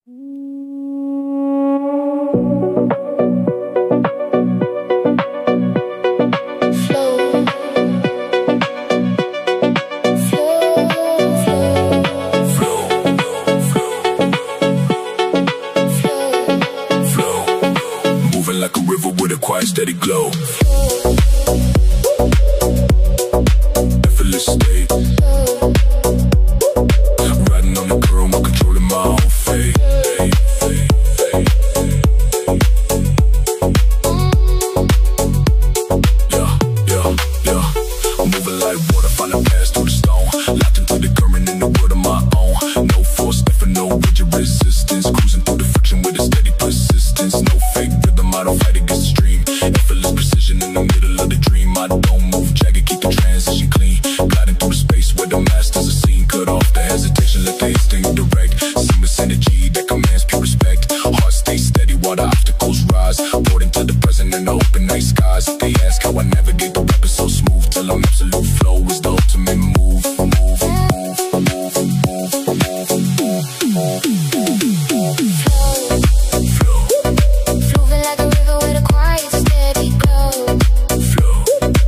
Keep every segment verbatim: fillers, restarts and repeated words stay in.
Like a river with a quiet, steady glow. Effortless state. Riding on the current while controlling my own fate. Yeah, yeah, yeah. I'm moving like water, finding paths through the stone. Locked into the current in the world of my own. No force, nothing, no rigid resistance. Cruising through the friction with a steady persistence. No fake rhythm, I don't fight against the stream. Effortless precision in the middle of the dream. I don't move jagged, keep the transition clean. Gliding through the space where the masters are seen. Cut off the hesitation, let the instinct direct. Seamless energy that commands pure respect. Heart stays steady while the obstacles rise. Poured into the present and the open night skies. If they ask how I navigate the rap is so smooth. Tell them absolute flow is the ultimate move. Move, move, move, move, move, move, move, move, move. Flow. Flowing like a river with a quiet, steady glow. Flow.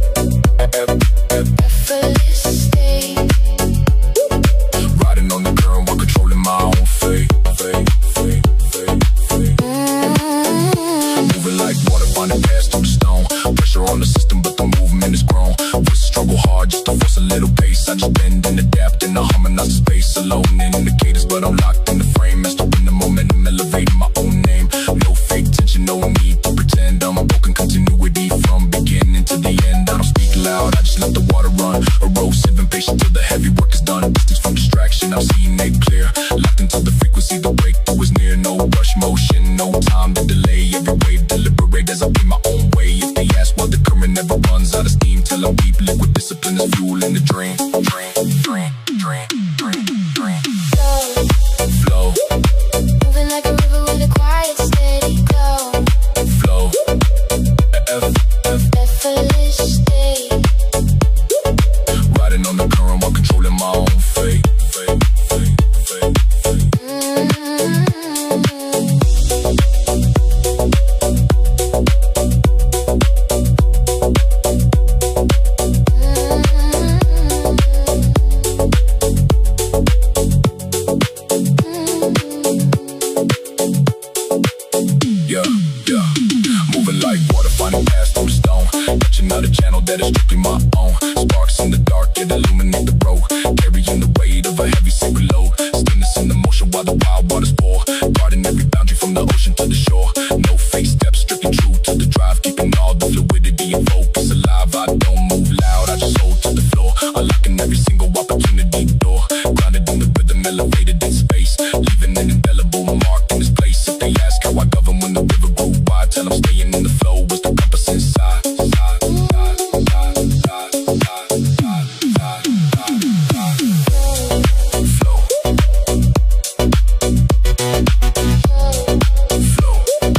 Effortless state. Riding on the current while controlling my own fate. Fate, fate, fate, fate. Mm-hmm. Moving like water, finding paths through the stone. Pressure on the system, but the movement is grown. We struggle hard just to force a little pace. I just bend and adapt and I harmonize the space. Alone in the cadence, but I'm locked in the frame. Mastering the momentum, elevating my own name. No fake tension, no need to pretend. I'm broken continuity from beginning to the end. I don't speak loud, I just let the water run. Erosive, impatient till the heavy work is done. Distance from distraction, I'm seeing it clear. Locked into the frequency, the breakthrough is near. No rush motion, no time to delay. Every wave deliberate as I pay my own way. If they ask why the current never runs out of steam, tell them deep liquid discipline is fuel in the dream. Dream, dream, dream, dream, dream. Flow. Flow. Moving like a river with a quiet, steady glow. Flow. F, F. Effortless state. Riding on the current while controlling my own fate. Fate, fate, fate, fate. Mm-hmm. Yeah, yeah. Moving like water, finding paths through the stone. Touching out a channel that is strictly my own. Sparks in the dark, it illuminate the road. Carrying the weight of a heavy sacred load. Stillness in the motion while the wild waters pour. Guarding every boundary from the ocean to the shore. No fake steps, strictly true to the drive. Keeping all the fluidity and focus alive. I don't move loud, I just hold to the floor. Unlocking every single opportunity door. Grounded in the rhythm, elevated in space. Leaving an indelible mark in this place. If they ask how I govern when the river grew wide, tell them staying in the flow is the compass inside. Side, side, side, side, side, side, side, side. Flow. Flow.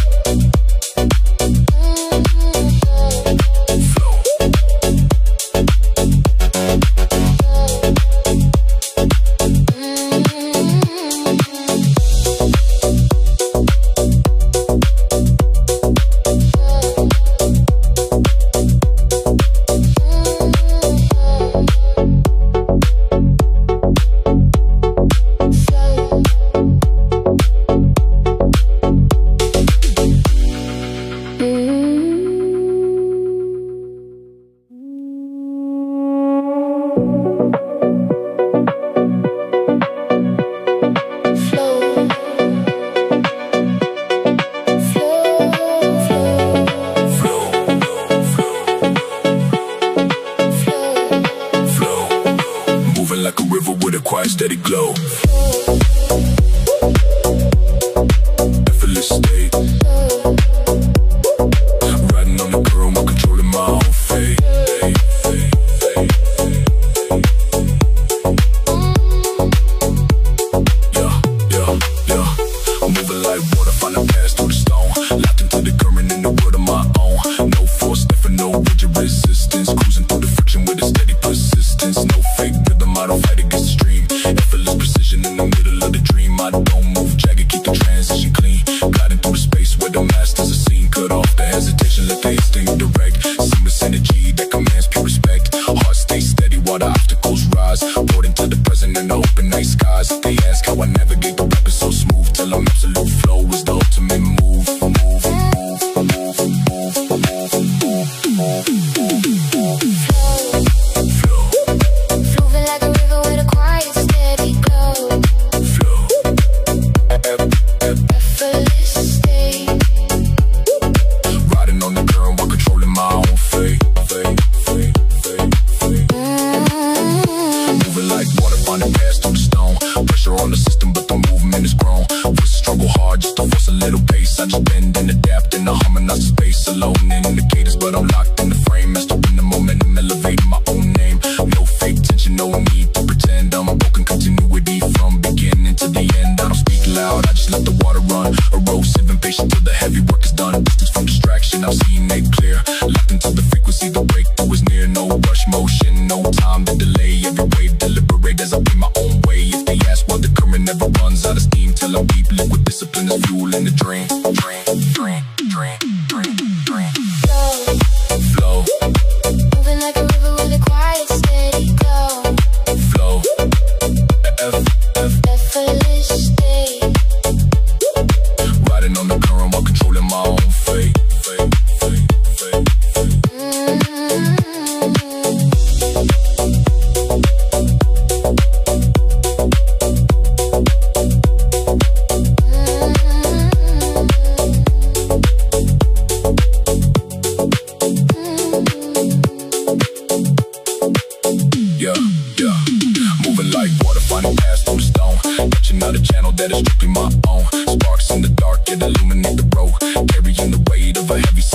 Like a river with a quiet, steady glow. Effortless state. Riding on the current while controlling my own fate. Yeah, yeah, yeah. I'm moving like water, finding paths through the stone. Locked into the current in the world of my own. No force, nothing, no rigid resistance. Cruising through the friction with a steady persistence. No fake rhythm, I don't fight against the stream. Effortless precision in the middle of the dream. I don't move jagged, keep the trans so smooth till I'm absolute flow is the ultimate move. Move, move, move, move, move, move, move, move. Flow, Moving like a river with a quiet, steady glow. flow, Effortless state. riding on the current while controlling my own fate. Fate, fate, fate, fate. Mm-hmm. Moving like water, finding paths through the stone. Pressure on the system, but the movement is grown. We struggle hard just to force a little pace. I just bend and adapt and I harmonize the space. Alone in the cadence, but I'm locked in the frame. Mastering the momentum, elevating my own name. No fake tension, no need to pretend. I'm broken continuity from beginning to the end. I don't speak loud, I just let the water run. Erosive, impatient till the heavy work is done. Distance from distraction, I'm seeing it clear. Locked into the frequency, the breakthrough is near. No rush motion, no time to delay. Every wave deliberate as I pay my own way. If they ask why the current never runs out of steam, till I'm deep liquid discipline is fuel in the drain. Drain, drain, drain, drain, drain. Flow. Flow, Moving like a river with a quiet, steady glow. flow, F, F, Effortless state. riding on the current while controlling my own fate. Fate, fate, fate, fate. Mm-hmm. Yeah, yeah. Moving like water, finding paths through the stone. Touching out a channel that is strictly my own. Sparks in the dark, it illuminate the road. Carrying the weight of a heavy